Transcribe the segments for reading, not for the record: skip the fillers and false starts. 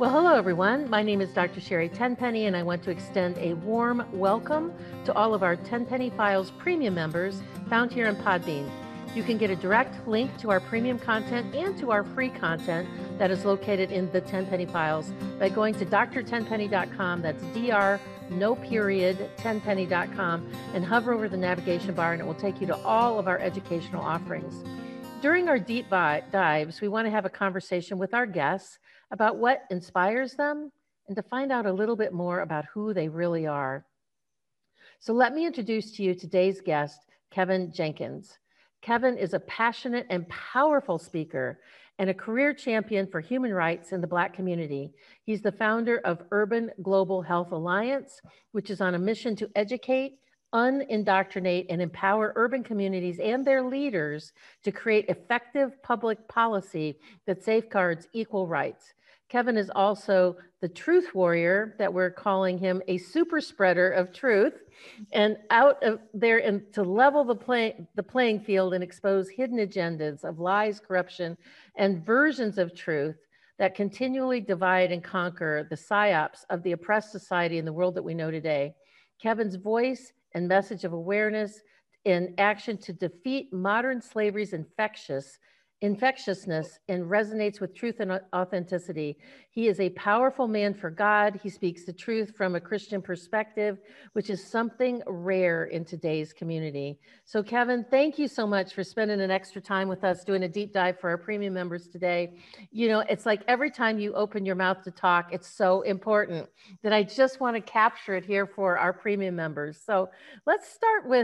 Well, hello everyone. My name is Dr. Sherry Tenpenny, and I want to extend a warm welcome to all of our Tenpenny Files premium members found here in Podbean. You can get a direct link to our premium content and to our free content that is located in the Tenpenny Files by going to drtenpenny.com. That's no period, tenpenny.com, and hover over the navigation bar, and it will take you to all of our educational offerings. During our deep dives, we want to have a conversation with our guests about what inspires them and to find out a little bit more about who they really are. So let me introduce to you today's guest, Kevin Jenkins. Kevin is a passionate and powerful speaker and a career champion for human rights in the Black community. He's the founder of Urban Global Health Alliance, which is on a mission to educate, unindoctrinate, and empower urban communities and their leaders to create effective public policy that safeguards equal rights. Kevin is also the truth warrior, that we're calling him a super spreader of truth, and out of there and to level the playing field and expose hidden agendas of lies, corruption, and versions of truth that continually divide and conquer the psyops of the oppressed society in the world that we know today. Kevin's voice and message of awareness in action to defeat modern slavery's infectiousness and resonates with truth and authenticity. He is a powerful man for God. He speaks the truth from a Christian perspective, which is something rare in today's community. So Kevin, thank you so much for spending an extra time with us doing a deep dive for our premium members today. You know, it's like every time you open your mouth to talk, it's so important that I just want to capture it here for our premium members. So let's start with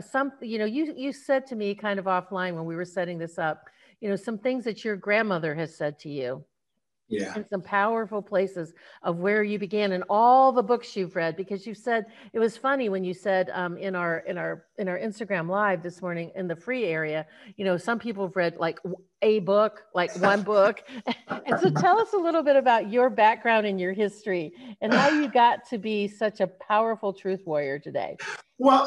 you said to me kind of offline when we were setting this up, some things that your grandmother has said to you. Yeah. And some powerful places of where you began and all the books you've read, because you said, it was funny when you said in our Instagram live this morning in the free area, some people have read like a book, like one book. And so tell us a little bit about your background and your history and how you got to be such a powerful truth warrior today. Well,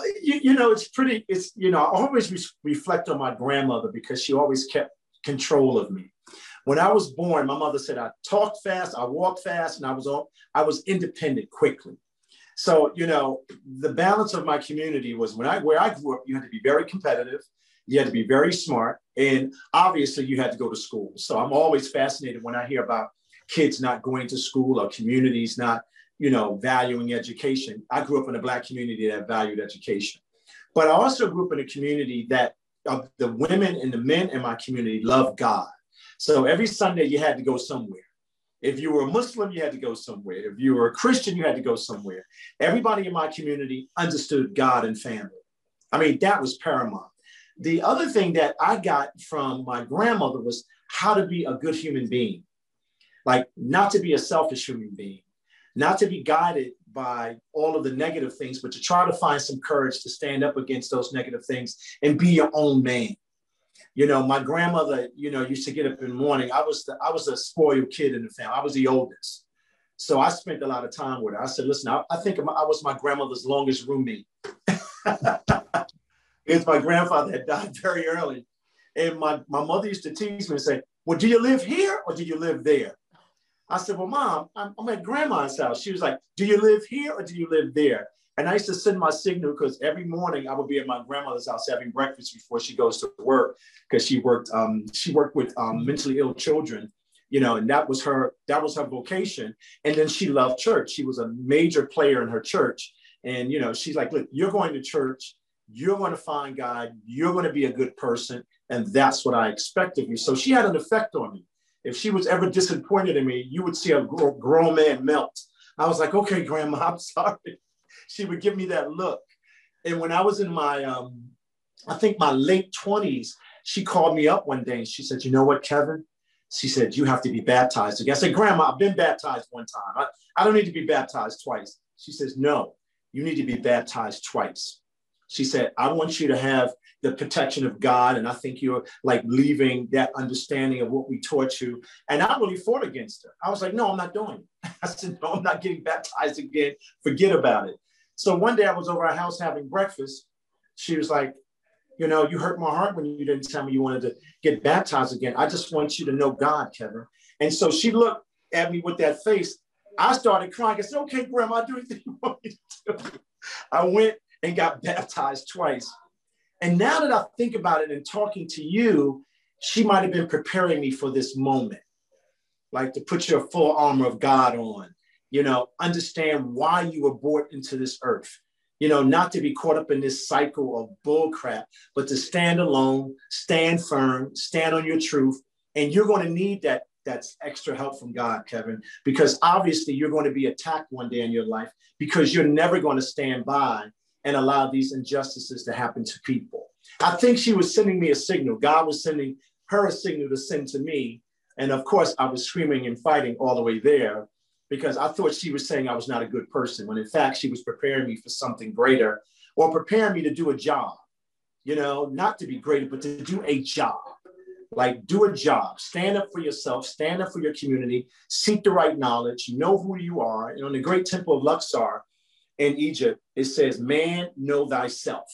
I always reflect on my grandmother because she always kept control of me. When I was born, my mother said I talked fast, I walked fast, and I was independent quickly. So, the balance of my community was where I grew up, you had to be very competitive, you had to be very smart, and obviously you had to go to school. So I'm always fascinated when I hear about kids not going to school or communities not, valuing education. I grew up in a Black community that valued education. But I also grew up in a community that the women and the men in my community loved God. So every Sunday you had to go somewhere. If you were a Muslim, you had to go somewhere. If you were a Christian, you had to go somewhere. Everybody in my community understood God and family. I mean, that was paramount. The other thing that I got from my grandmother was how to be a good human being, like not to be a selfish human being, not to be guided by all of the negative things, but to try to find some courage to stand up against those negative things and be your own man. My grandmother, used to get up in the morning. I was a spoiled kid in the family. I was the oldest. So I spent a lot of time with her. I said, listen, I think I was my grandmother's longest roommate. Because my grandfather had died very early. And my mother used to tease me and say, well, do you live here or do you live there? I said, well, Mom, I'm at grandma's house. She was like, do you live here or do you live there? And I used to send my signal because every morning I would be at my grandmother's house having breakfast before she goes to work, because she worked with mentally ill children, and that was her vocation. And then she loved church. She was a major player in her church. And, she's like, look, you're going to church, you're going to find God, you're going to be a good person. And that's what I expect of you. So she had an effect on me. If she was ever disappointed in me, you would see a grown man melt. I was like, okay, Grandma, I'm sorry. She would give me that look. And when I was in my, I think my late 20s, she called me up one day and she said, you know what, Kevin? She said, you have to be baptized again. I said, Grandma, I've been baptized one time. I don't need to be baptized twice. She says, no, you need to be baptized twice. She said, I want you to have the protection of God. And I think you're like leaving that understanding of what we taught you. And I really fought against her. I was like, no, I'm not doing it. I said, no, I'm not getting baptized again. Forget about it. So one day I was over our house having breakfast. She was like, you hurt my heart when you didn't tell me you wanted to get baptized again. I just want you to know God, Kevin. And so she looked at me with that face. I started crying. I said, okay, Grandma, do anything you want me to do. I went and got baptized twice. And now that I think about it and talking to you, she might have been preparing me for this moment, like to put your full armor of God on, understand why you were brought into this earth, not to be caught up in this cycle of bull crap, but to stand alone, stand firm, stand on your truth. And you're going to need that's extra help from God, Kevin, because obviously you're going to be attacked one day in your life because you're never going to stand by and allow these injustices to happen to people. I think she was sending me a signal. God was sending her a signal to send to me. And of course, I was screaming and fighting all the way there because I thought she was saying I was not a good person, when in fact, she was preparing me for something greater, or preparing me to do a job, not to be greater, but to do a job. Like, do a job, stand up for yourself, stand up for your community, seek the right knowledge, know who you are. In the great temple of Luxor in Egypt, it says, man, know thyself.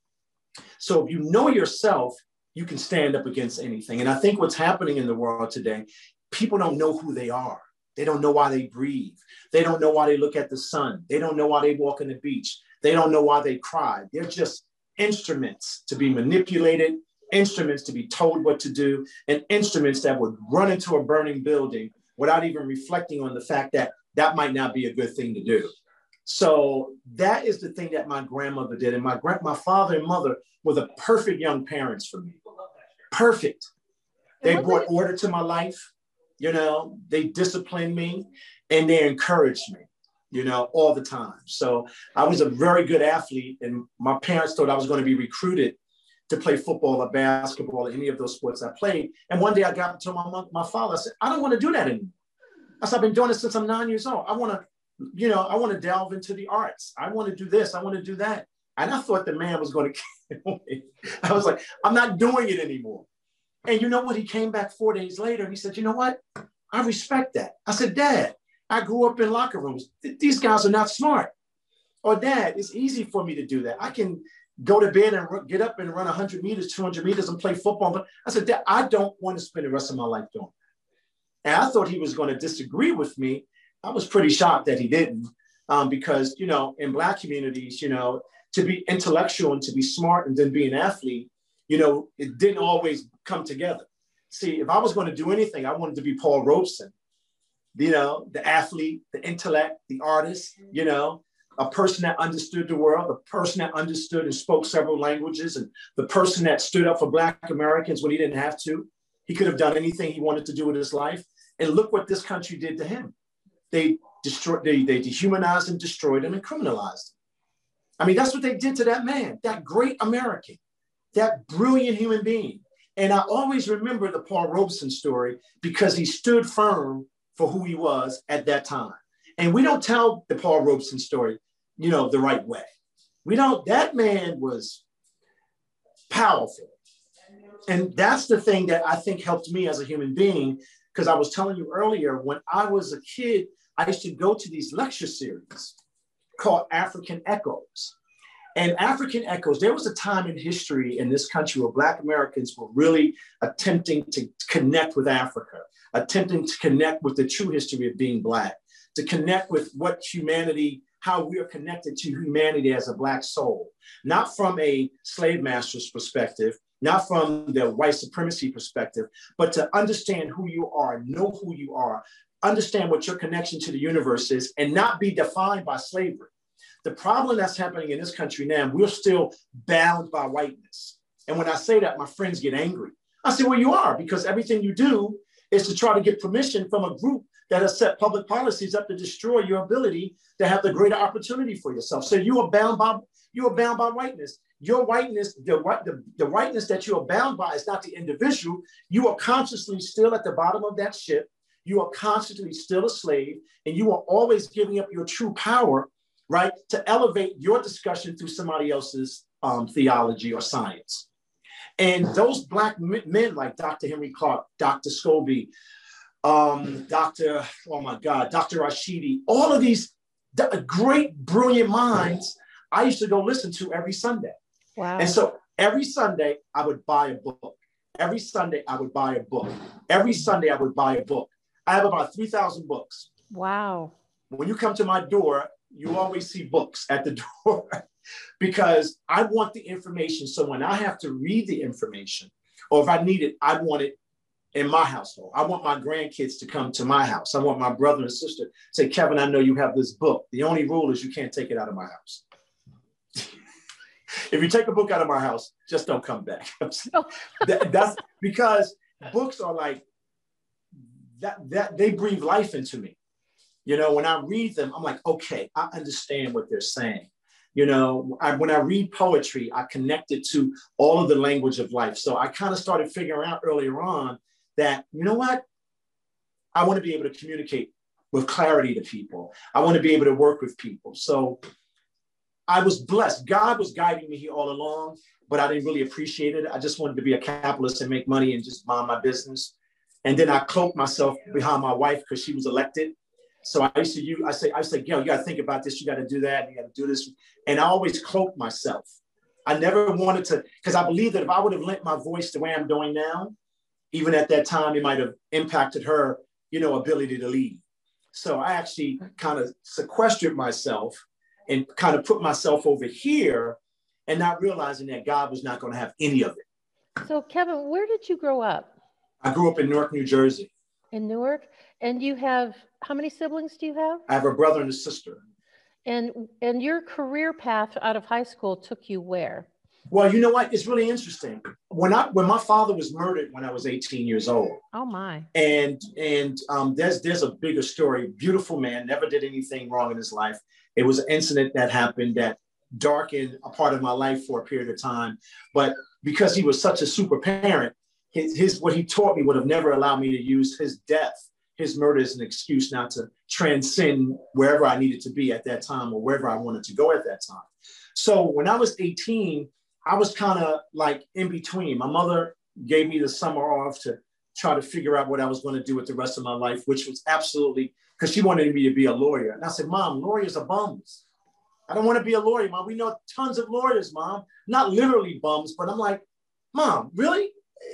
So if you know yourself, you can stand up against anything. And I think what's happening in the world today, people don't know who they are. They don't know why they breathe. They don't know why they look at the sun. They don't know why they walk on the beach. They don't know why they cry. They're just instruments to be manipulated, instruments to be told what to do, and instruments that would run into a burning building without even reflecting on the fact that that might not be a good thing to do. So that is the thing that my grandmother did. And my father and mother were the perfect young parents for me. Perfect. They brought order to my life. They disciplined me and they encouraged me, all the time. So I was a very good athlete, and my parents thought I was going to be recruited to play football or basketball or any of those sports I played. And one day I got to my father, I said, I don't want to do that anymore. I said, I've been doing it since I'm 9 years old. I want to delve into the arts. I want to do this. I want to do that. And I thought the man was going to kill me. I was like, I'm not doing it anymore. And you know what? He came back 4 days later and he said, you know what? I respect that. I said, Dad, I grew up in locker rooms. These guys are not smart. Or Dad, it's easy for me to do that. I can go to bed and get up and run 100 meters, 200 meters and play football. But I said, Dad, I don't want to spend the rest of my life doing that. And I thought he was going to disagree with me. I was pretty shocked that he didn't, because, in Black communities, to be intellectual and to be smart and then be an athlete, it didn't always come together. See, if I was going to do anything, I wanted to be Paul Robeson, the athlete, the intellect, the artist, a person that understood the world, a person that understood and spoke several languages, and the person that stood up for Black Americans when he didn't have to. He could have done anything he wanted to do with his life. And look what this country did to him. They dehumanized him, destroyed him, and criminalized him. I mean, that's what they did to that man, that great American, that brilliant human being. And I always remember the Paul Robeson story because he stood firm for who he was at that time. And we don't tell the Paul Robeson story, the right way. We don't. That man was powerful. And that's the thing that I think helped me as a human being, because I was telling you earlier, when I was a kid, I used to go to these lecture series called African Echoes. And African Echoes, there was a time in history in this country where Black Americans were really attempting to connect with Africa, attempting to connect with the true history of being Black, to connect with what humanity, how we are connected to humanity as a Black soul, not from a slave master's perspective, not from the white supremacy perspective, but to understand who you are, know who you are, understand what your connection to the universe is, and not be defined by slavery. The problem that's happening in this country now, we're still bound by whiteness. And when I say that, my friends get angry. I say, well, you are, because everything you do is to try to get permission from a group that has set public policies up to destroy your ability to have the greater opportunity for yourself. So you are bound by whiteness. Your whiteness, the whiteness that you are bound by is not the individual. You are consciously still at the bottom of that ship. You are constantly still a slave, and you are always giving up your true power, right, to elevate your discussion through somebody else's theology or science. And those Black men like Dr. Henry Clark, Dr. Scobie, Dr. Rashidi, all of these great, brilliant minds, I used to go listen to every Sunday. Wow. And so every Sunday I would buy a book. Every Sunday I would buy a book. Every Sunday I would buy a book. I have about 3,000 books. Wow. When you come to my door, you always see books at the door because I want the information. So when I have to read the information, or if I need it, I want it in my household. I want my grandkids to come to my house. I want my brother and sister to say, Kevin, I know you have this book. The only rule is you can't take it out of my house. If you take a book out of my house, just don't come back. That's because books are like that they breathe life into me. You know, when I read them, I'm like, okay, I understand what they're saying. You know, when I read poetry, I connect it to all of the language of life. So I kind of started figuring out earlier on that, you know what? I want to be able to communicate with clarity to people. I want to be able to work with people. So I was blessed. God was guiding me here all along, but I didn't really appreciate it. I just wanted to be a capitalist and make money and just mind my business. And then I cloaked myself behind my wife because she was elected. So I used to I say, Gail, you got to think about this. You got to do that. You got to do this. And I always cloaked myself. I never wanted to, because I believe that if I would have lent my voice the way I'm doing now, even at that time, it might have impacted her, you know, ability to lead. So I actually kind of sequestered myself and kind of put myself over here and not realizing that God was not going to have any of it. So Kevin, where did you grow up? I grew up in Newark, New Jersey. In Newark? And you have, how many siblings do you have? I have a brother and a sister. And your career path out of high school took you where? Well, you know what? It's really interesting. When my father was murdered when I was 18 years old. Oh my! And there's a bigger story. Beautiful man, never did anything wrong in his life. It was an incident that happened that darkened a part of my life for a period of time. But because he was such a super parent, his what he taught me would have never allowed me to use his death, his murder, as an excuse not to transcend wherever I needed to be at that time or wherever I wanted to go at that time. So when I was 18, I was kind of like in between. My mother gave me the summer off to try to figure out what I was going to do with the rest of my life, which was absolutely, because she wanted me to be a lawyer. And I said, Mom, lawyers are bums. I don't want to be a lawyer, Mom. We know tons of lawyers, Mom. Not literally bums, but I'm like, Mom, really?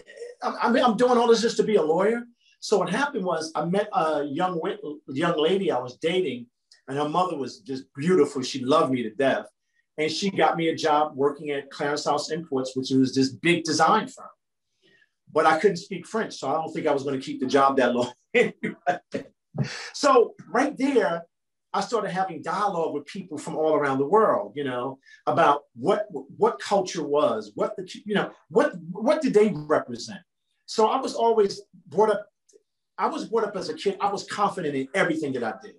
I'm doing all this just to be a lawyer? So what happened was I met a young lady I was dating, and her mother was just beautiful. She loved me to death. And she got me a job working at Clarence House Imports, which was this big design firm. But I couldn't speak French, so I don't think I was going to keep the job that long. So right there, I started having dialogue with people from all around the world, you know, about what culture was, what did they represent. So I was always brought up. I was brought up as a kid. I was confident in everything that I did.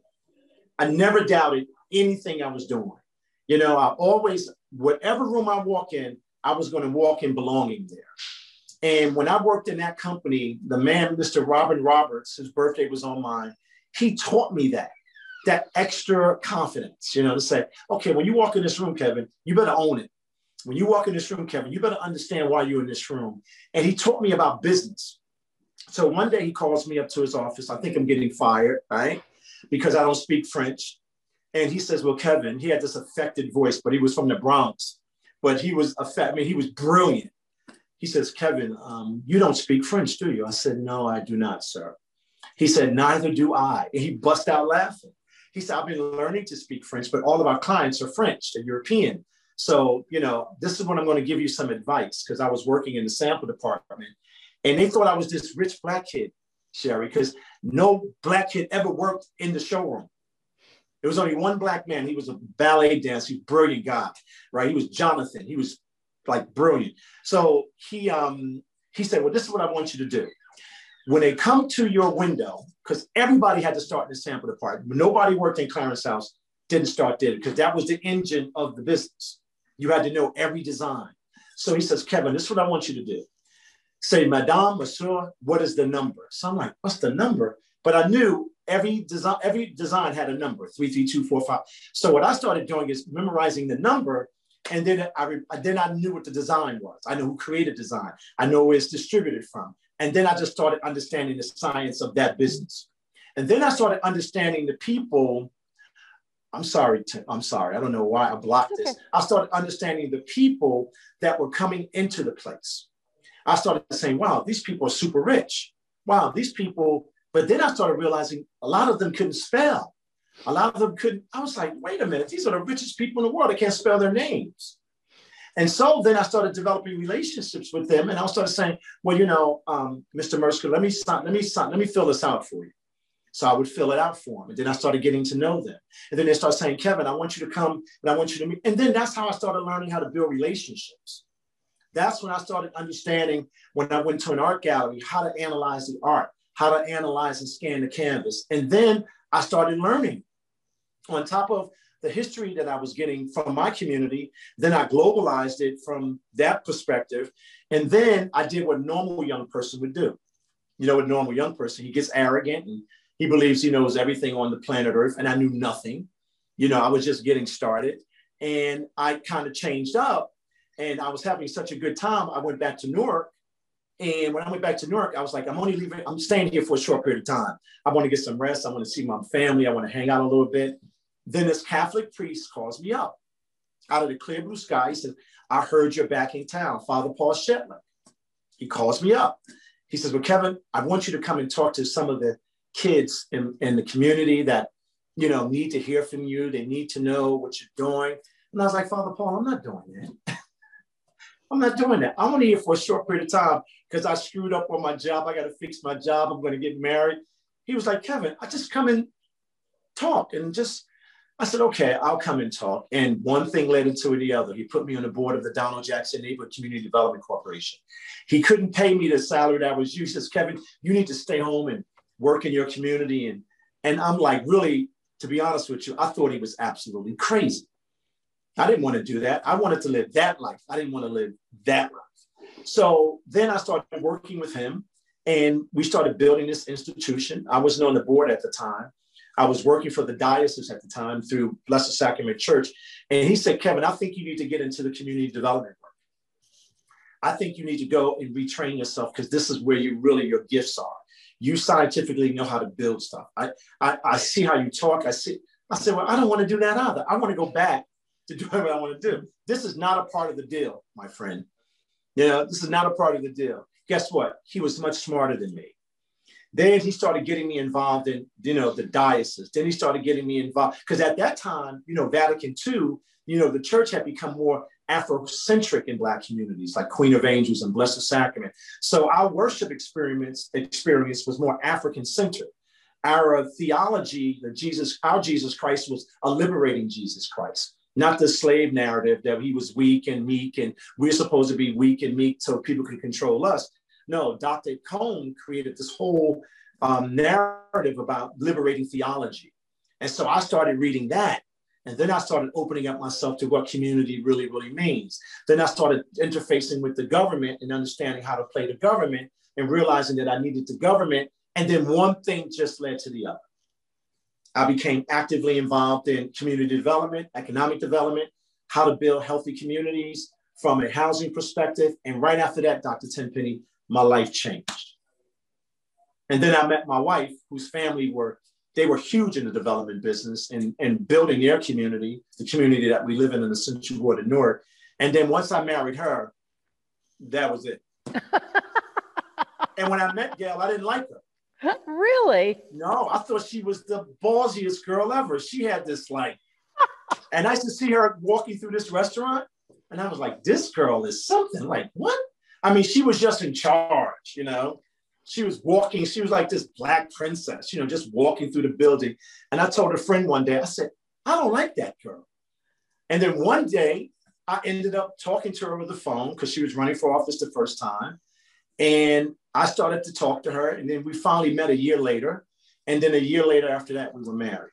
I never doubted anything I was doing. You know, I always, whatever room I walk in, I was going to walk in belonging there. And when I worked in that company, the man, Mr. Robin Roberts, his birthday was on mine, he taught me that extra confidence, you know, to say, okay, when you walk in this room, Kevin, you better own it. When you walk in this room, Kevin, you better understand why you're in this room. And he taught me about business. So one day he calls me up to his office. I think I'm getting fired, right? Because I don't speak French. And he says, well, Kevin, he had this affected voice, but he was from the Bronx. But he was he was brilliant. He says, Kevin, you don't speak French, do you? I said, no, I do not, sir. He said, neither do I. And he bust out laughing. He said, I've been learning to speak French, but all of our clients are French, they're European. So, you know, this is when I'm going to give you some advice, because I was working in the sample department. And they thought I was this rich Black kid, Sherry, because no Black kid ever worked in the showroom. There was only one Black man. He was a ballet dancer, he's a brilliant guy, right? He was Jonathan. He was like brilliant. So he said, well, this is what I want you to do. When they come to your window, because everybody had to start in the sample department. Nobody worked in Clarence House, didn't start there, because that was the engine of the business. You had to know every design. So he says, Kevin, this is what I want you to do. Say, Madame, Monsieur, what is the number? So I'm like, what's the number? But I knew every design had a number, 33245. So what I started doing is memorizing the number, and then I knew what the design was. I know who created design. I know where it's distributed from. And then I just started understanding the science of that business. And then I started understanding the people. I'm sorry. I don't know why I blocked this. Okay. I started understanding the people that were coming into the place. I started saying, wow, these people are super rich. Wow, these people But then I started realizing a lot of them couldn't spell. A lot of them couldn't. I was like, wait a minute, these are the richest people in the world. They can't spell their names. And so then I started developing relationships with them. And I started saying, well, Mr. Mercer, let me fill this out for you. So I would fill it out for them. And then I started getting to know them. And then they started saying, Kevin, I want you to come and I want you to meet. And then that's how I started learning how to build relationships. That's when I started understanding, when I went to an art gallery, how to analyze the art, how to analyze and scan the canvas. And then I started learning on top of the history that I was getting from my community. Then I globalized it from that perspective. And then I did what a normal young person would do. You know, a normal young person, he gets arrogant and he believes he knows everything on the planet Earth. And I knew nothing. I was just getting started. And I kind of changed up and I was having such a good time. I went back to Newark. And when I went back to Newark, I was like, I'm staying here for a short period of time. I want to get some rest. I want to see my family. I want to hang out a little bit. Then this Catholic priest calls me up out of the clear blue sky. He said, I heard you're back in town, Father Paul Shetler. He calls me up. He says, well, Kevin, I want you to come and talk to some of the kids in the community that, need to hear from you. They need to know what you're doing. And I was like, Father Paul, I'm not doing that. I'm not doing that. I'm only here for a short period of time because I screwed up on my job. I got to fix my job. I'm going to get married. He was like, Kevin, I just come and talk and I said, okay, I'll come and talk. And one thing led into the other. He put me on the board of the Donald Jackson Neighborhood Community Development Corporation. He couldn't pay me the salary that was used. He says, Kevin, you need to stay home and work in your community. And I'm like, really, to be honest with you, I thought he was absolutely crazy. I didn't want to do that. I wanted to live that life. I didn't want to live that life. So then I started working with him and we started building this institution. I wasn't on the board at the time. I was working for the diocese at the time through Blessed Sacrament Church. And he said, Kevin, I think you need to get into the community development work. I think you need to go and retrain yourself because this is where your gifts are. You scientifically know how to build stuff. I see how you talk. I said, well, I don't want to do that either. I want to go back to do what I want to do. This is not a part of the deal, my friend. This is not a part of the deal. Guess what? He was much smarter than me. Then he started getting me involved in, the diocese. Then he started getting me involved because at that time, Vatican II, the church had become more Afrocentric in Black communities like Queen of Angels and Blessed Sacrament. So our worship experience was more African-centered. Our theology, our Jesus Christ was a liberating Jesus Christ, not the slave narrative that he was weak and meek and we're supposed to be weak and meek so people can control us. No, Dr. Cone created this whole narrative about liberating theology. And so I started reading that. And then I started opening up myself to what community really, really means. Then I started interfacing with the government and understanding how to play the government and realizing that I needed the government. And then one thing just led to the other. I became actively involved in community development, economic development, how to build healthy communities from a housing perspective. And right after that, Dr. Tenpenny, my life changed. And then I met my wife, whose family were huge in the development business and building their community, the community that we live in the Central Ward of Newark. And then once I married her, that was it. And when I met Gail, I didn't like her. Really? No, I thought she was the ballsiest girl ever. She had this and I used to see her walking through this restaurant and I was like, this girl is something. Like, what? I mean, she was just in charge, She was walking, she was like this Black princess, just walking through the building. And I told a friend one day, I said, I don't like that girl. And then one day I ended up talking to her over the phone because she was running for office the first time. And I started to talk to her. And then we finally met a year later. And then a year later after that, we were married.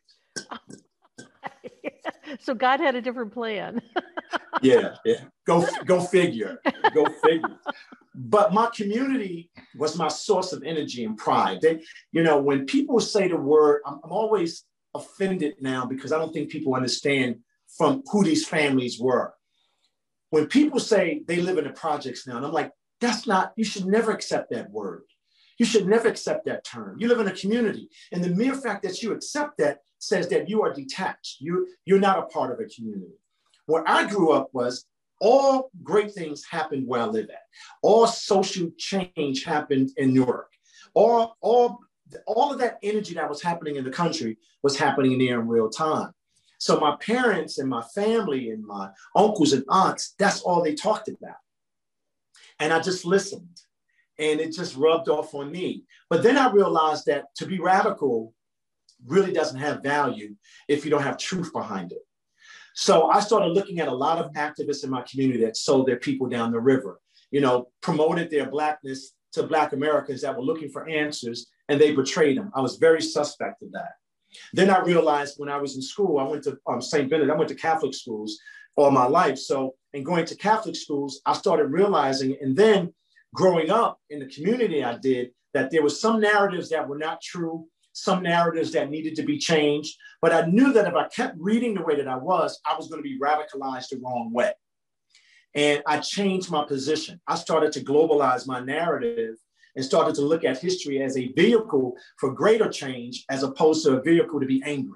So God had a different plan. Yeah. Go figure. Go figure. But my community was my source of energy and pride. When people say the word, I'm always offended now because I don't think people understand from who these families were. When people say they live in the projects now, and I'm like, you should never accept that word. You should never accept that term. You live in a community. And the mere fact that you accept that says that you are detached. You're not a part of a community. Where I grew up was all great things happened where I live at. All social change happened in Newark. All all of that energy that was happening in the country was happening there in real time. So my parents and my family and my uncles and aunts, that's all they talked about. And I just listened, and it just rubbed off on me. But then I realized that to be radical really doesn't have value if you don't have truth behind it. So I started looking at a lot of activists in my community that sold their people down the river, you know, promoted their Blackness to Black Americans that were looking for answers, and they betrayed them. I was very suspect of that. Then I realized when I was in school, I went to St. Benedict, I went to Catholic schools all my life. So in going to Catholic schools, I started realizing, and then growing up in the community I did, that there were some narratives that were not true, some narratives that needed to be changed. But I knew that if I kept reading the way that I was going to be radicalized the wrong way. And I changed my position. I started to globalize my narrative and started to look at history as a vehicle for greater change as opposed to a vehicle to be angry.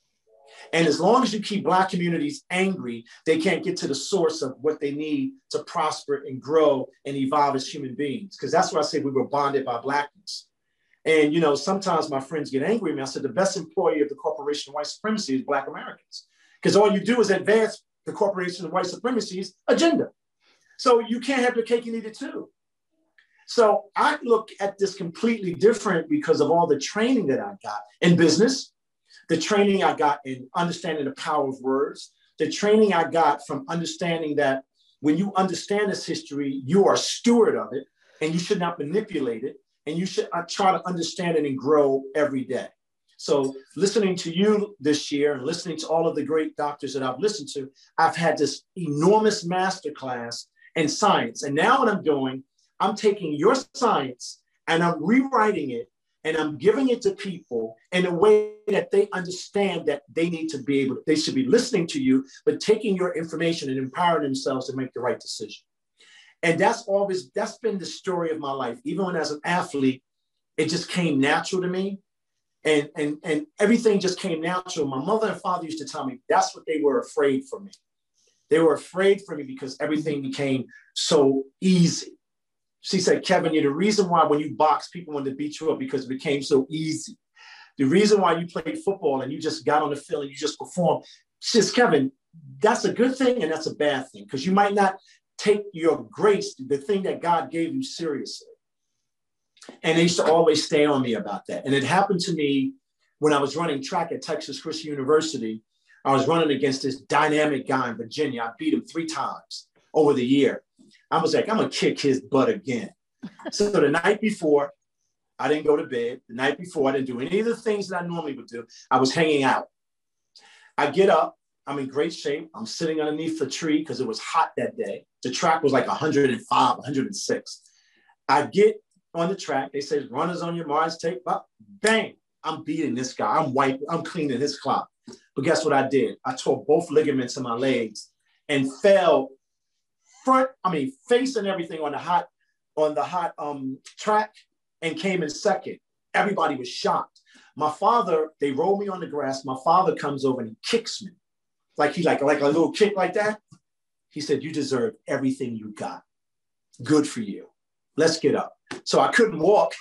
And as long as you keep Black communities angry, they can't get to the source of what they need to prosper and grow and evolve as human beings. Because that's why I say we were bonded by Blackness. And, you know, sometimes my friends get angry at me. I said, the best employee of the corporation of white supremacy is Black Americans. Because all you do is advance the corporation of white supremacy's agenda. So you can't have your cake and eat it too. So I look at this completely different because of all the training that I got in business, the training I got in understanding the power of words, the training I got from understanding that when you understand this history, you are a steward of it and you should not manipulate it. And you should try to understand it and grow every day. So listening to you this year and listening to all of the great doctors that I've listened to, I've had this enormous masterclass in science. And now what I'm doing, I'm taking your science and I'm rewriting it and I'm giving it to people in a way that they understand that they need to be able, they should be listening to you, but taking your information and empowering themselves to make the right decision. And that's been the story of my life. Even when as an athlete, it just came natural to me. And everything just came natural. My mother and father used to tell me that's what they were afraid for me. They were afraid for me because everything became so easy. She said, Kevin, you're the reason why when you box, people wanted to beat you up because it became so easy. The reason why you played football and you just got on the field and you just performed. She says, Kevin, that's a good thing and that's a bad thing because you might not take your grace, the thing that God gave you, seriously. And they used to always stay on me about that. And it happened to me when I was running track at Texas Christian University. I was running against this dynamic guy in Virginia. I beat him 3 times over the year. I was like, I'm going to kick his butt again. So the night before, I didn't go to bed. The night before, I didn't do any of the things that I normally would do. I was hanging out. I get up. I'm in great shape. I'm sitting underneath the tree because it was hot that day. The track was like 105, 106. I get on the track. They say, runners on your marks, take up. Bang. I'm beating this guy. I'm white. I'm cleaning his clock. But guess what I did? I tore both ligaments in my legs and fell face and everything on the hot track and came in second. Everybody was shocked. My father, they rolled me on the grass. My father comes over and he kicks me. Like a little kick like that. He said, you deserve everything you got. Good for you. Let's get up. So I couldn't walk.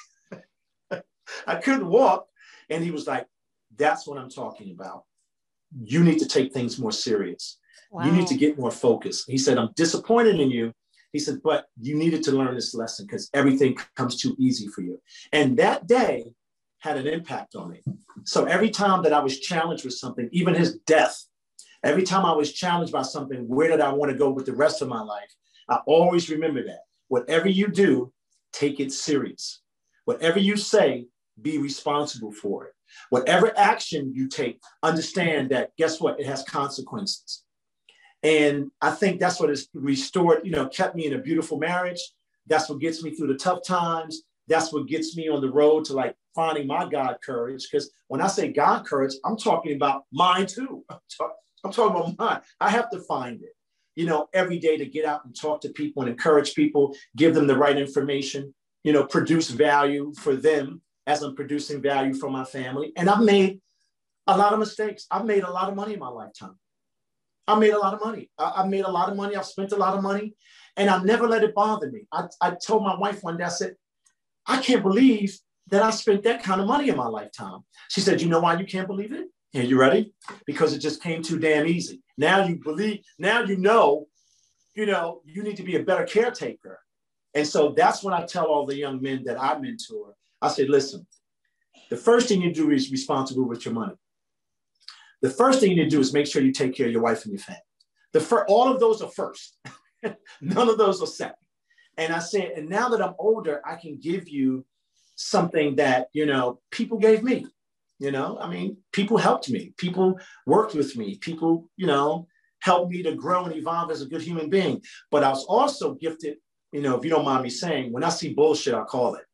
And he was like, that's what I'm talking about. You need to take things more serious. Wow. You need to get more focused. He said, I'm disappointed in you. He said, but you needed to learn this lesson because everything comes too easy for you. And that day had an impact on me. So every time that I was challenged with something, even his death, every time I was challenged by something, where did I want to go with the rest of my life? I always remember that. Whatever you do, take it serious. Whatever you say, be responsible for it. Whatever action you take, understand that, guess what? It has consequences. And I think that's what has restored, kept me in a beautiful marriage. That's what gets me through the tough times. That's what gets me on the road to finding my God courage. Because when I say God courage, I'm talking about mine too. I'm talking about mine. I have to find it, every day to get out and talk to people and encourage people, give them the right information, produce value for them as I'm producing value for my family. And I've made a lot of mistakes. I've made a lot of money in my lifetime. I made a lot of money. I've made a lot of money. I've spent a lot of money and I've never let it bother me. I told my wife one day, I said, I can't believe that I spent that kind of money in my lifetime. She said, you know why you can't believe it? Are you ready? Because it just came too damn easy. Now you believe, now you know, you need to be a better caretaker. And so that's when I tell all the young men that I mentor, I say, listen, the first thing you do is be responsible with your money. The first thing you need to do is make sure you take care of your wife and your family. All of those are first. None of those are second. And I said, and now that I'm older, I can give you something that, people gave me. People helped me. People worked with me. People, helped me to grow and evolve as a good human being. But I was also gifted, if you don't mind me saying, when I see bullshit, I call it.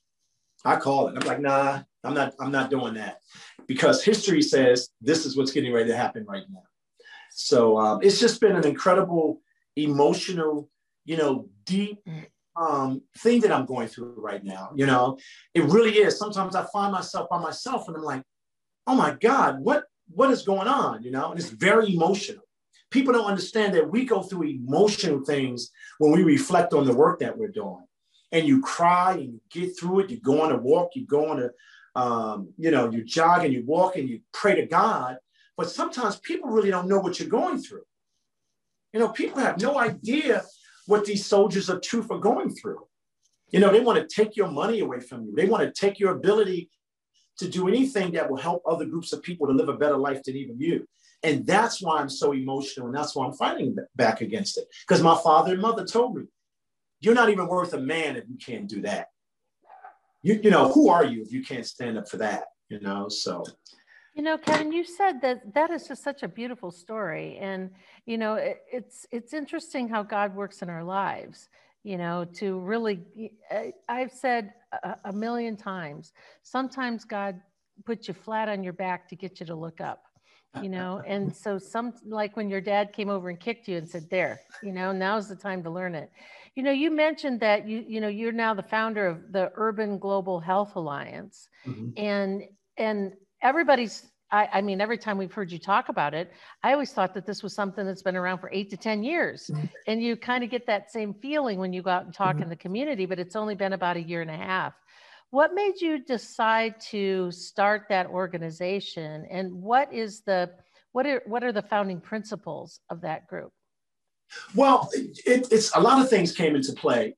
I'm like, nah, I'm not doing that, because history says this is what's getting ready to happen right now. So it's just been an incredible, emotional, deep thing that I'm going through right now. It really is. Sometimes I find myself by myself and I'm like, oh my God, what is going on? And it's very emotional. People don't understand that we go through emotional things when we reflect on the work that we're doing. And you cry and you get through it. You go on a walk, you go on you jog and you walk and you pray to God. But sometimes people really don't know what you're going through. People have no idea what these soldiers of truth are going through. They want to take your money away from you. They want to take your ability to do anything that will help other groups of people to live a better life than even you. And that's why I'm so emotional. And that's why I'm fighting back against it. Because my father and mother told me, you're not even worth a man if you can't do that. Who are you if you can't stand up for that? So. Kevin, you said that is just such a beautiful story. And, it's interesting how God works in our lives, to really, I've said a million times, sometimes God puts you flat on your back to get you to look up, and so like when your dad came over and kicked you and said, there, now's the time to learn it. You mentioned that you're now the founder of the Urban Global Health Alliance, mm-hmm. and everybody's, every time we've heard you talk about it, I always thought that this was something that's been around for 8 to 10 years. Mm-hmm. And you kind of get that same feeling when you go out and talk mm-hmm. in the community, but it's only been about 1.5 years. What made you decide to start that organization? And what are the founding principles of that group? Well, it's a lot of things came into play.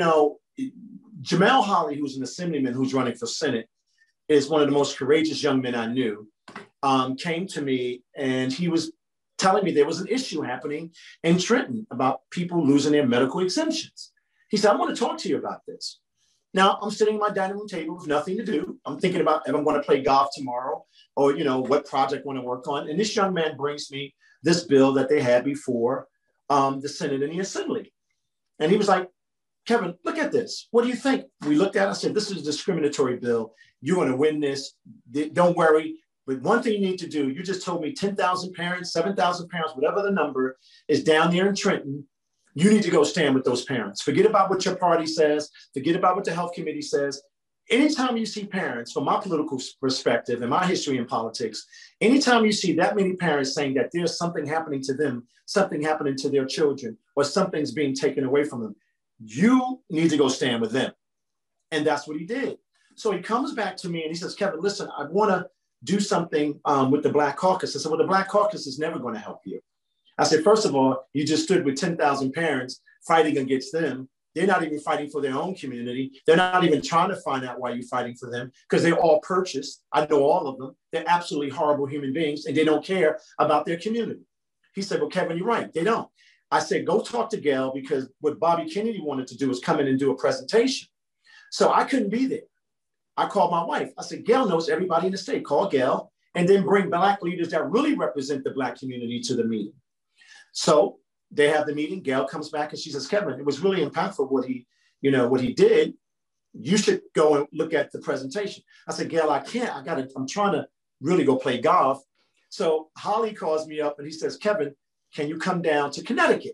Jamel Holley, who's an assemblyman who's running for Senate, is one of the most courageous young men I knew, came to me and he was telling me there was an issue happening in Trenton about people losing their medical exemptions. He said, I want to talk to you about this. Now, I'm sitting at my dining room table with nothing to do. I'm thinking about if I'm going to play golf tomorrow or, what project I want to work on. And this young man brings me this bill that they had before the Senate and the Assembly. And he was like, Kevin, look at this. What do you think? We looked at it. I said, this is a discriminatory bill. You're going to win this. Don't worry. But one thing you need to do, you just told me 10,000 parents, 7,000 parents, whatever the number is down there in Trenton. You need to go stand with those parents. Forget about what your party says. Forget about what the health committee says. Anytime you see parents, from my political perspective and my history in politics, anytime you see that many parents saying that there's something happening to them, something happening to their children, or something's being taken away from them, you need to go stand with them. And that's what he did. So he comes back to me and he says, Kevin, listen, I want to do something with the Black Caucus. I said, well, the Black Caucus is never going to help you. I said, first of all, you just stood with 10,000 parents fighting against them. They're not even fighting for their own community. They're not even trying to find out why you're fighting for them because they're all purchased. I know all of them. They're absolutely horrible human beings and they don't care about their community. He said, well, Kevin, you're right. They don't. I said, go talk to Gail because what Bobby Kennedy wanted to do was come in and do a presentation. So I couldn't be there. I called my wife. I said, Gail knows everybody in the state. Call Gail and then bring Black leaders that really represent the Black community to the meeting. So they have the meeting. Gail comes back and she says, Kevin, it was really impactful what he did. You should go and look at the presentation. I said, Gail, I can't. I'm trying to really go play golf. So Holly calls me up and he says, Kevin, can you come down to Connecticut?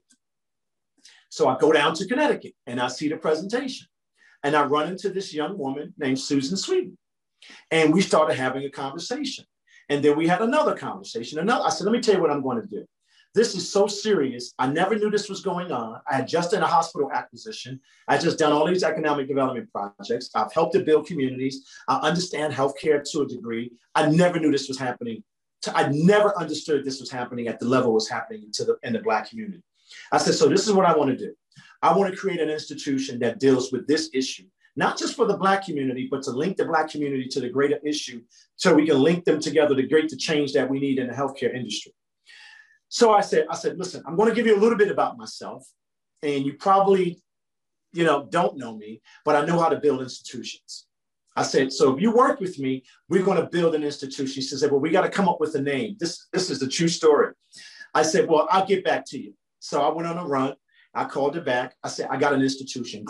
So I go down to Connecticut and I see the presentation. And I run into this young woman named Susan Sweeten. And we started having a conversation. And then we had another conversation. I said, let me tell you what I'm going to do. this is so serious. I never knew this was going on. I had just done a hospital acquisition. I just done all these economic development projects. I've helped to build communities. I understand healthcare to a degree. I never knew this was happening. I never understood this was happening at the level it was happening in the Black community. I said, so this is what I want to do. I want to create an institution that deals with this issue, not just for the Black community, but to link the Black community to the greater issue so we can link them together to create the change that we need in the healthcare industry. So I said, listen, I'm going to give you a little bit about myself, and you probably, don't know me, but I know how to build institutions. I said, so if you work with me, we're going to build an institution. She said, well, we got to come up with a name. This is the true story. I said, well, I'll get back to you. So I went on a run. I called her back. I said, I got an institution,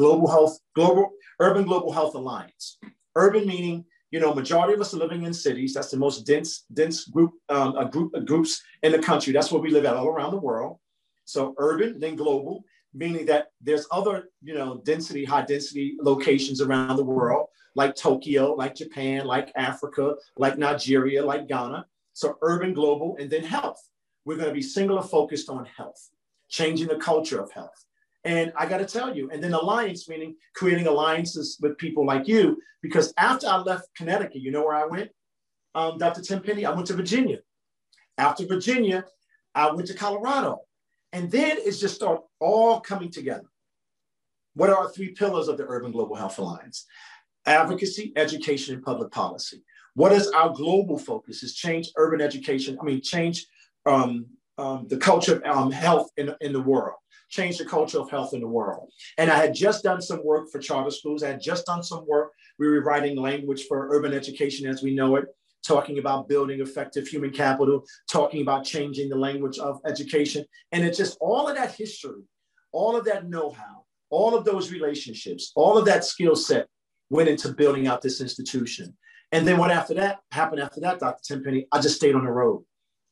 Urban Global Health Alliance. Urban meaning, majority of us are living in cities. That's the most dense group of groups in the country. That's where we live at all around the world. So urban, then global, meaning that there's other, high density locations around the world, like Tokyo, like Japan, like Africa, like Nigeria, like Ghana. So urban, global, and then health. We're going to be singular focused on health, changing the culture of health. And I got to tell you, and then alliance, meaning creating alliances with people like you, because after I left Connecticut, you know where I went? Dr. Tenpenny, I went to Virginia. After Virginia, I went to Colorado. And then it's just start all coming together. What are our three pillars of the Urban Global Health Alliance? Advocacy, education, and public policy. What is our global focus? Is change urban education, change the culture of health in the world. Change the culture of health in the world. And I had just done some work for charter schools. I had just done some work. We were writing language for urban education as we know it, talking about building effective human capital, talking about changing the language of education. And it's just all of that history, all of that know-how, all of those relationships, all of that skill set went into building out this institution. And then what happened after that, Dr. Tenpenny, I just stayed on the road.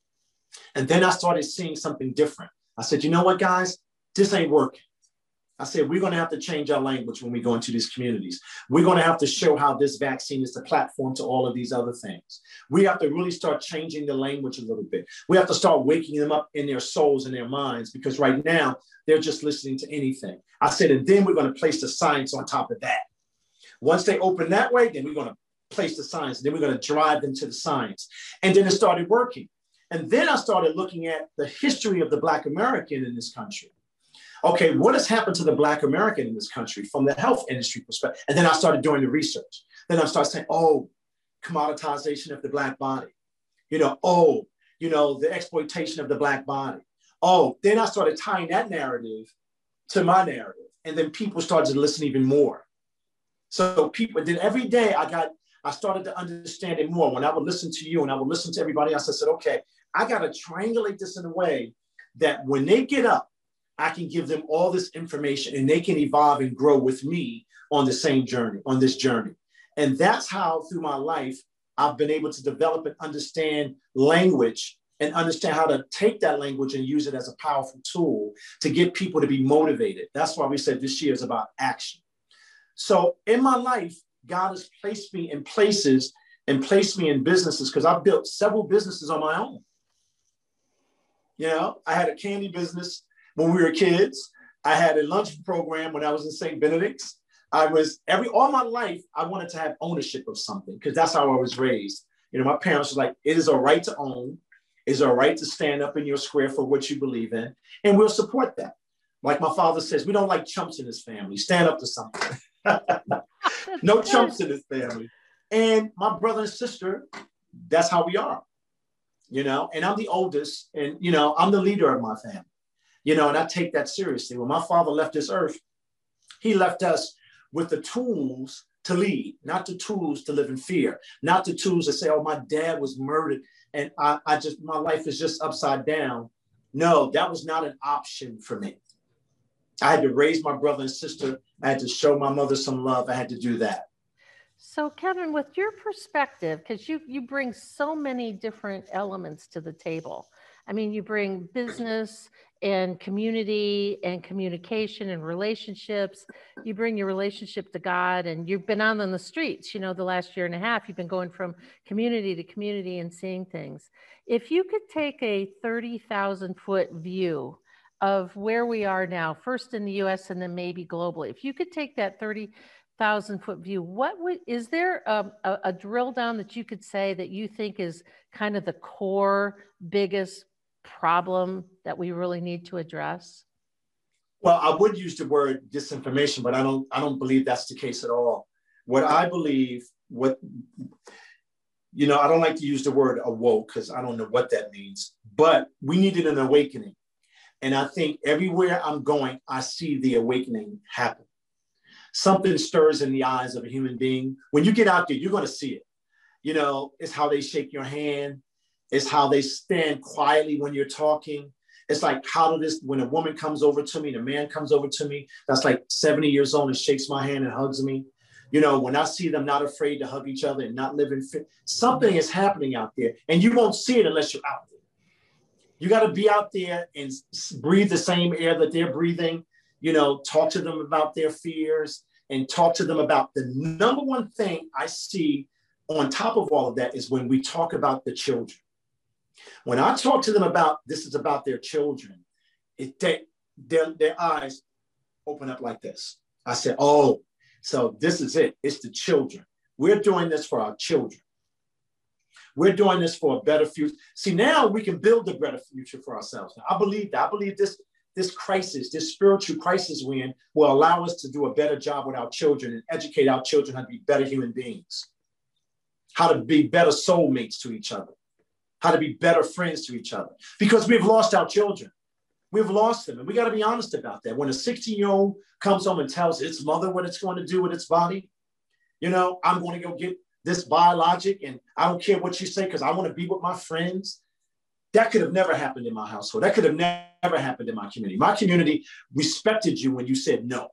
And then I started seeing something different. I said, you know what, guys? This ain't working. I said, we're going to have to change our language when we go into these communities. We're going to have to show how this vaccine is the platform to all of these other things. We have to really start changing the language a little bit. We have to start waking them up in their souls and their minds, because right now they're just listening to anything. I said, and then we're going to place the science on top of that. Once they open that way, then we're going to place the science. And then we're going to drive them to the science. And then it started working. And then I started looking at the history of the Black American in this country. Okay, what has happened to the Black American in this country from the health industry perspective? And then I started doing the research. Then I started saying, commoditization of the Black body. The exploitation of the Black body. Then I started tying that narrative to my narrative. And then people started to listen even more. So then every day I started to understand it more. When I would listen to you and I would listen to everybody else, I said, okay, I got to triangulate this in a way that when they get up, I can give them all this information and they can evolve and grow with me on the same journey, on this journey. And that's how through my life, I've been able to develop and understand language and understand how to take that language and use it as a powerful tool to get people to be motivated. That's why we said this year is about action. So in my life, God has placed me in places and placed me in businesses because I've built several businesses on my own. I had a candy business when we were kids. I had a lunch program when I was in St. Benedict's. All my life, I wanted to have ownership of something because that's how I was raised. My parents were like, it is a right to own. It is a right to stand up in your square for what you believe in. And we'll support that. Like my father says, we don't like chumps in this family. Stand up to something. No chumps in this family. And my brother and sister, that's how we are. And I'm the oldest and, I'm the leader of my family. And I take that seriously. When my father left this earth, he left us with the tools to lead, not the tools to live in fear, not the tools to say, my dad was murdered and my life is just upside down. No, that was not an option for me. I had to raise my brother and sister. I had to show my mother some love. I had to do that. So Kevin, with your perspective, because you bring so many different elements to the table. I mean, you bring business and community and communication and relationships. You bring your relationship to God, and you've been out on the streets, the last year and a half, you've been going from community to community and seeing things. If you could take a 30,000-foot view of where we are now, first in the US and then maybe globally, if you could take that 30,000-foot view, is there a drill down that you could say that you think is kind of the core biggest problem that we really need to address? Well, I would use the word disinformation, but I don't believe that's the case at all. What I believe, I don't like to use the word awoke because I don't know what that means, but we needed an awakening. And I think everywhere I'm going, I see the awakening happen. Something stirs in the eyes of a human being. When you get out there, you're going to see it. It's how they shake your hand. It's how they stand quietly when you're talking. It's like, when a woman comes over to me, the man comes over to me, that's like 70 years old and shakes my hand and hugs me. When I see them not afraid to hug each other and not living fit, something is happening out there, and you won't see it unless you're out there. You got to be out there and breathe the same air that they're breathing, talk to them about their fears and talk to them about the number one thing I see on top of all of that is when we talk about the children. When I talk to them about this is about their children, their eyes open up like this. I said, oh, so this is it. It's the children. We're doing this for our children. We're doing this for a better future. See, now we can build a better future for ourselves. Now, I believe that. I believe this crisis, this spiritual crisis we're in, will allow us to do a better job with our children and educate our children how to be better human beings, how to be better soulmates to each other, how to be better friends to each other, because we've lost our children. We've lost them. And we got to be honest about that. When a 16-year-old comes home and tells its mother what it's going to do with its body, I'm going to go get this biologic and I don't care what you say because I want to be with my friends. That could have never happened in my household. That could have never happened in my community. My community respected you when you said no.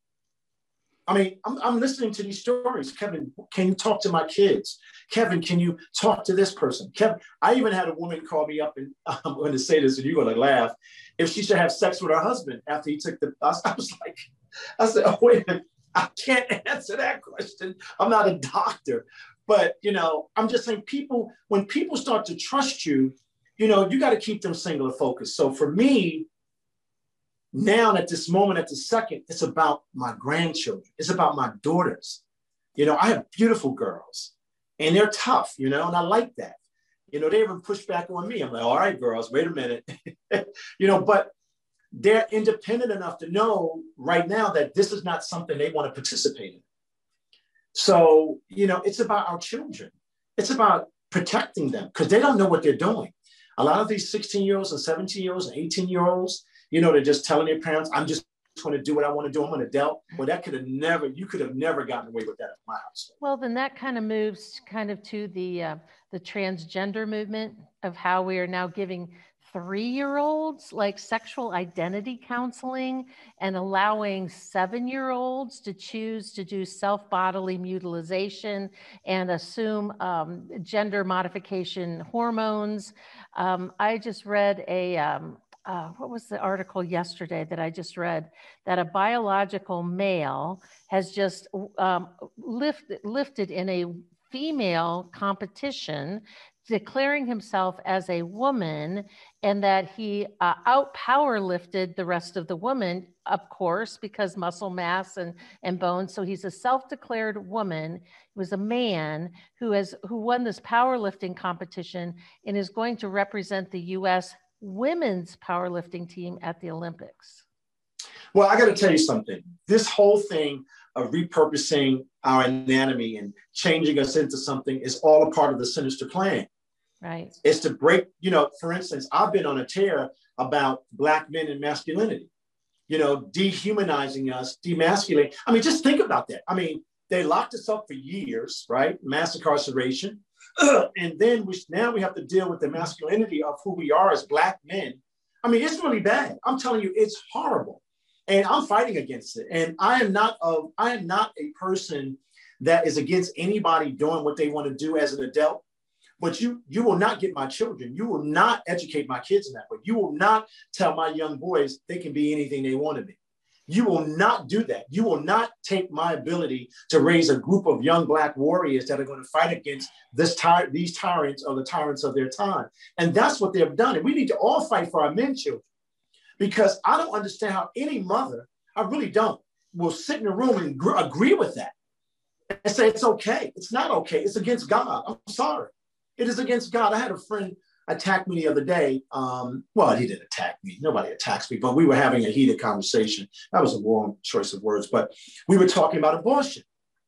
I mean, I'm listening to these stories. Kevin, can you talk to my kids? Kevin, can you talk to this person? Kevin, I even had a woman call me up, and I'm going to say this and you're going to laugh, if she should have sex with her husband after he took I said, oh, wait a minute, I can't answer that question. I'm not a doctor. But, I'm just saying when people start to trust you, you got to keep them singular focused. So for me, now at this moment, at the second, it's about my grandchildren. It's about my daughters. I have beautiful girls and they're tough, and I like that. They even push back on me. I'm like, all right, girls, wait a minute. But they're independent enough to know right now that this is not something they want to participate in. So, it's about our children. It's about protecting them because they don't know what they're doing. A lot of these 16-year-olds and 17-year-olds and 18-year-olds, they're just telling their parents, I'm just going to do what I want to do. I'm an adult. Well, you could have never gotten away with that at my house. Well, then that kind of moves to the transgender movement of how we are now giving 3-year-olds like sexual identity counseling and allowing 7-year-olds to choose to do self-bodily mutilization and assume gender modification hormones. I just read what was the article yesterday that I just read? That a biological male has just lifted in a female competition, declaring himself as a woman, and that he out-power lifted the rest of the woman, of course, because muscle mass and bones. So he's a self-declared woman. He was a man who won this powerlifting competition and is going to represent the U.S. women's powerlifting team at the Olympics. Well, I got to tell you something. This whole thing of repurposing our anatomy and changing us into something is all a part of the sinister plan. Right. It's to break, for instance, I've been on a tear about Black men and masculinity, dehumanizing us, demasculating. I mean, just think about that. I mean, they locked us up for years, right? Mass incarceration. And then now we have to deal with the masculinity of who we are as Black men. I mean, it's really bad. I'm telling you, it's horrible. And I'm fighting against it. And I am not a person that is against anybody doing what they want to do as an adult. But you will not get my children. You will not educate my kids in that way. You will not tell my young boys they can be anything they want to be. You will not do that. You will not take my ability to raise a group of young Black warriors that are going to fight against these tyrants or the tyrants of their time. And that's what they've done. And we need to all fight for our men children, because I don't understand how any mother, I really don't, will sit in a room and agree with that and say it's okay. It's not okay. It's against God. I'm sorry. It is against God. I had a friend attack me the other day. Well, he didn't attack me. Nobody attacks me, but we were having a heated conversation. That was a wrong choice of words, but we were talking about abortion.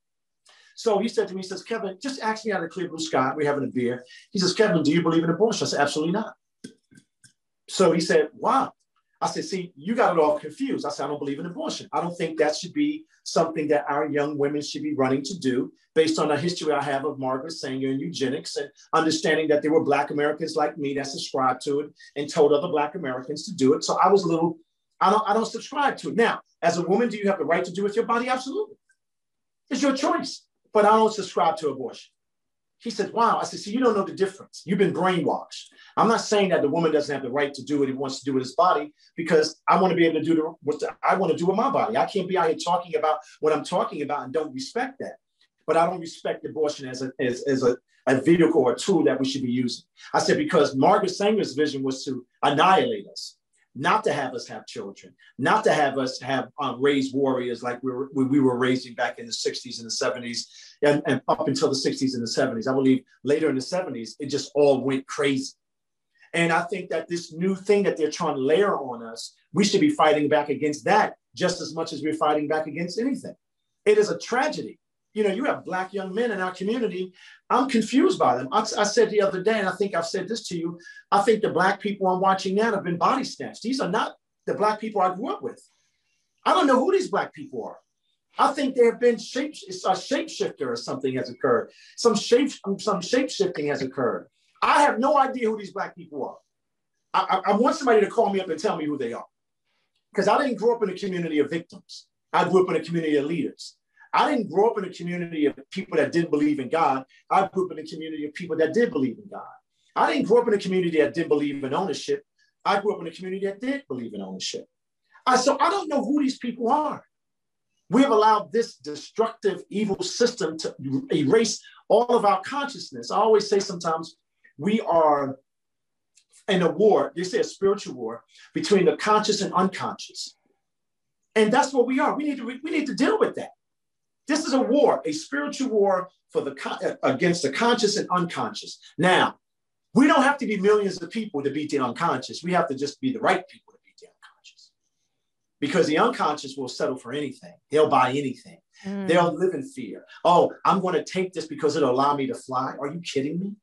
So he said to me, he says, Kevin, just ask me out of the clear blue sky. We're having a beer. He says, Kevin, do you believe in abortion? I said, absolutely not. So he said, wow. I said, see, you got it all confused. I said, I don't believe in abortion. I don't think that should be something that our young women should be running to do, based on a history I have of Margaret Sanger and eugenics, and understanding that there were Black Americans like me that subscribed to it and told other Black Americans to do it. So I was a little, I don't subscribe to it. Now, as a woman, do you have the right to do with your body? Absolutely. It's your choice, but I don't subscribe to abortion. He said, wow. I said, see, you don't know the difference. You've been brainwashed. I'm not saying that the woman doesn't have the right to do what he wants to do with his body, because I want to be able to do what I want to do with my body. I can't be out here talking about what I'm talking about and don't respect that. But I don't respect abortion as a vehicle or a tool that we should be using. I said, because Margaret Sanger's vision was to annihilate us, not to have us have children, not to have us have raised warriors like we were raising back in the 60s and the 70s and up until the 60s and the 70s. I believe later in the 70s, it just all went crazy. And I think that this new thing that they're trying to layer on us, we should be fighting back against that just as much as we're fighting back against anything. It is a tragedy. You know, you have Black young men in our community. I'm confused by them. I said the other day, and I think I've said this to you, I think the Black people I'm watching now have been body snatched. These are not the Black people I grew up with. I don't know who these Black people are. I think there have been a shapeshifter or something has occurred. Some shape-shifting has occurred. I have no idea who these Black people are. I want somebody to call me up and tell me who they are. Because I didn't grow up in a community of victims. I grew up in a community of leaders. I didn't grow up in a community of people that didn't believe in God. I grew up in a community of people that did believe in God. I didn't grow up in a community that didn't believe in ownership. I grew up in a community that did believe in ownership. So I don't know who these people are. We have allowed this destructive, evil system to erase all of our consciousness. I always say sometimes we are in a war, they say a spiritual war, between the conscious and unconscious. And that's what we are. We need to deal with that. This is a war, a spiritual war against the conscious and unconscious. Now, we don't have to be millions of people to beat the unconscious. We have to just be the right people to beat the unconscious. Because the unconscious will settle for anything. They'll buy anything. They'll live in fear. Oh, I'm going to take this because it'll allow me to fly. Are you kidding me?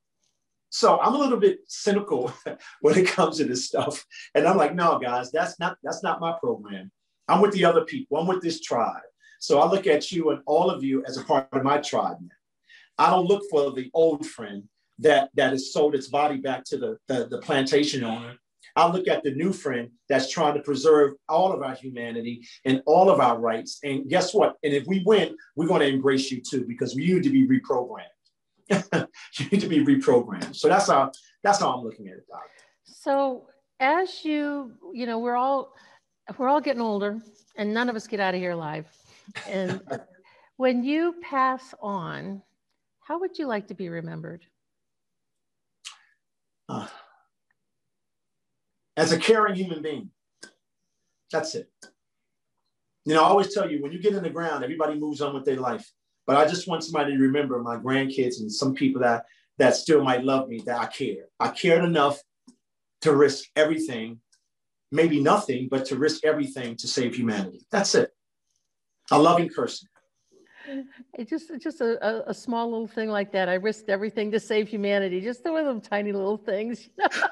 So I'm a little bit cynical when it comes to this stuff. And I'm like, no, guys, that's not my program. I'm with the other people. I'm with this tribe. So I look at you and all of you as a part of my tribe now. I don't look for the old friend that has sold its body back to the plantation owner. I look at the new friend that's trying to preserve all of our humanity and all of our rights. And guess what? And if we win, we're going to embrace you too, because we need to be reprogrammed. You need to be reprogrammed. So that's how I'm looking at it, Doc. So as we're all getting older, and none of us get out of here alive. And when you pass on, how would you like to be remembered? As a caring human being. That's it. I always tell you, when you get in the ground, everybody moves on with their life. But I just want somebody to remember my grandkids and some people that still might love me, that I care. I cared enough to risk everything, maybe nothing, but to risk everything to save humanity. That's it. A loving person. It's just a small little thing like that. I risked everything to save humanity. Just one of them tiny little things.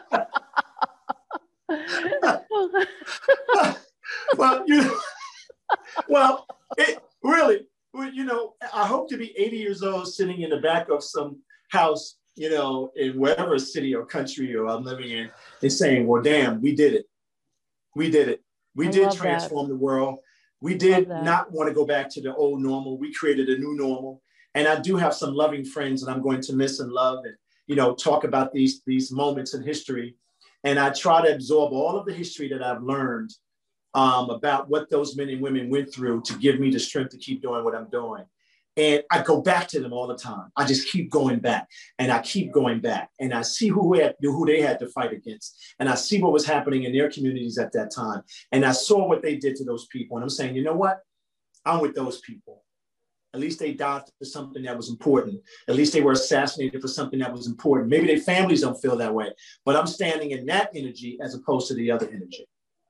It really, I hope to be 80 years old sitting in the back of some house, in whatever city or country or I'm living in, and saying, well, damn, we did it. We did it. We did transform the world. We did not want to go back to the old normal. We created a new normal. And I do have some loving friends that I'm going to miss and love. talk about these moments in history. And I try to absorb all of the history that I've learned about what those men and women went through to give me the strength to keep doing what I'm doing. And I go back to them all the time. I just keep going back and I keep going back. And I see who they had to fight against. And I see what was happening in their communities at that time. And I saw what they did to those people. And I'm saying, you know what? I'm with those people. At least they died for something that was important. At least they were assassinated for something that was important. Maybe their families don't feel that way. But I'm standing in that energy as opposed to the other energy.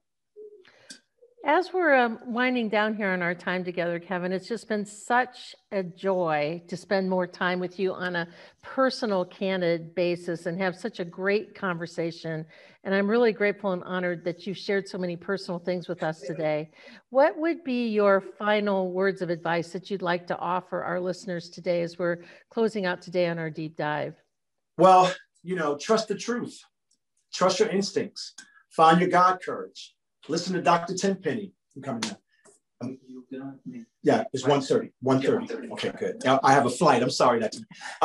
As we're winding down here on our time together, Kevin, it's just been such a joy to spend more time with you on a personal, candid basis and have such a great conversation. And I'm really grateful and honored that you shared so many personal things with us today. What would be your final words of advice that you'd like to offer our listeners today as we're closing out today on our deep dive? Well, trust the truth. Trust your instincts. Find your God courage. Listen to Dr. Tenpenny. I'm coming now. Yeah, it's 1:30. 1:30. Okay, good. Now, I have a flight. I'm sorry. To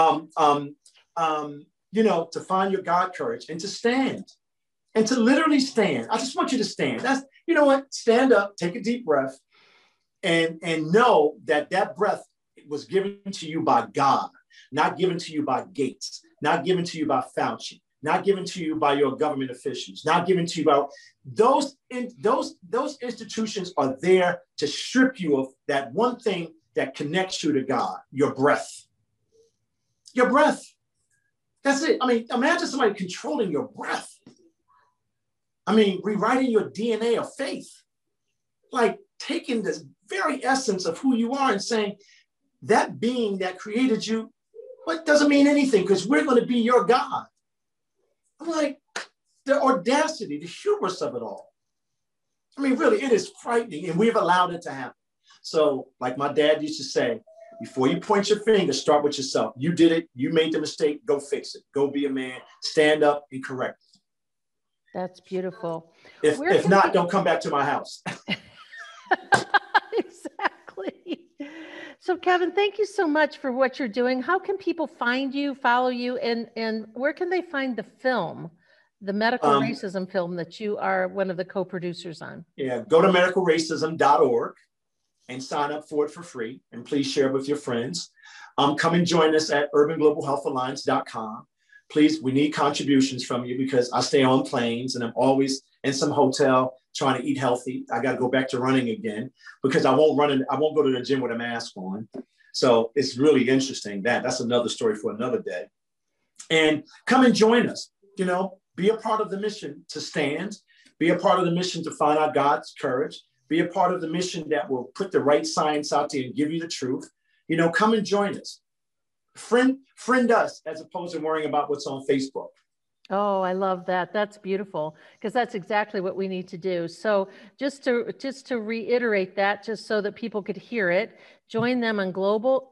find your God courage and to stand and to literally stand. I just want you to stand. That's, stand up, take a deep breath and know that breath was given to you by God, not given to you by Gates, not given to you by Fauci, not given to you by your government officials, not given to you by those institutions are there to strip you of that one thing that connects you to God, your breath. Your breath. That's it. I mean, imagine somebody controlling your breath. I mean, rewriting your DNA of faith, like taking this very essence of who you are and saying that being that created you, but doesn't mean anything because we're going to be your God. I'm like, the audacity, the hubris of it all. I mean, really, it is frightening, and we've allowed it to happen. So, like my dad used to say, before you point your finger, start with yourself. You did it. You made the mistake. Go fix it. Go be a man. Stand up and correct it. That's beautiful. If not, don't come back to my house. Exactly. So, Kevin, thank you so much for what you're doing. How can people find you, follow you, and where can they find the film, the medical racism film that you are one of the co-producers on? Yeah, go to medicalracism.org and sign up for it for free. And please share it with your friends. Come and join us at urbanglobalhealthalliance.com. Please, we need contributions from you because I stay on planes and I'm always in some hotel trying to eat healthy. I got to go back to running again because I won't go to the gym with a mask on. So it's really interesting. That's another story for another day. And come and join us, be a part of the mission to stand, be a part of the mission to find out God's courage, be a part of the mission that will put the right science out there and give you the truth. Come and join us. Friend us as opposed to worrying about what's on Facebook. Oh, I love that. That's beautiful because that's exactly what we need to do. So just to reiterate that, just so that people could hear it, join them on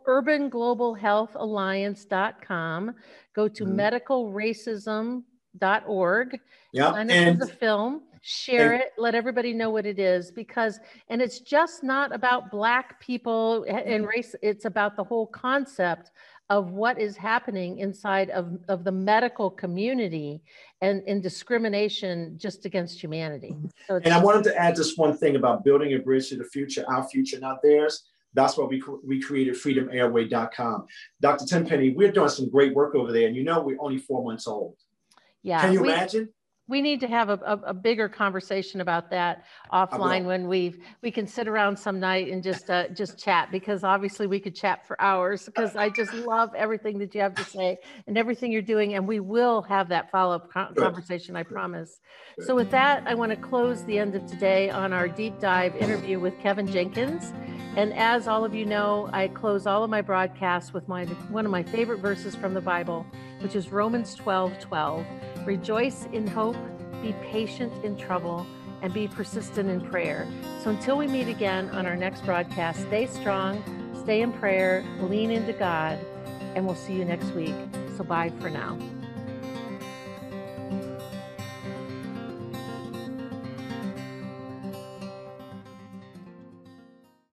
urbanglobalhealthalliance.com. Go to medicalracism.org. Sign up for the film, share it, let everybody know what it is and it's just not about Black people and race. It's about the whole concept of what is happening inside of the medical community and in discrimination just against humanity. So and I wanted to add just one thing about building a bridge to the future, our future, not theirs. That's why we created freedomairway.com. Dr. Tenpenny, we're doing some great work over there. And we're only 4 months old. Yeah. Can you imagine? We need to have a bigger conversation about that offline when we can sit around some night and just chat, because obviously we could chat for hours because I just love everything that you have to say and everything you're doing. And we will have that follow-up conversation, I promise. So with that, I want to close the end of today on our deep dive interview with Kevin Jenkins. And as all of you know, I close all of my broadcasts with one of my favorite verses from the Bible, which is Romans 12:12. Rejoice in hope, be patient in trouble, and be persistent in prayer. So until we meet again on our next broadcast, stay strong, stay in prayer, lean into God, and we'll see you next week. So bye for now.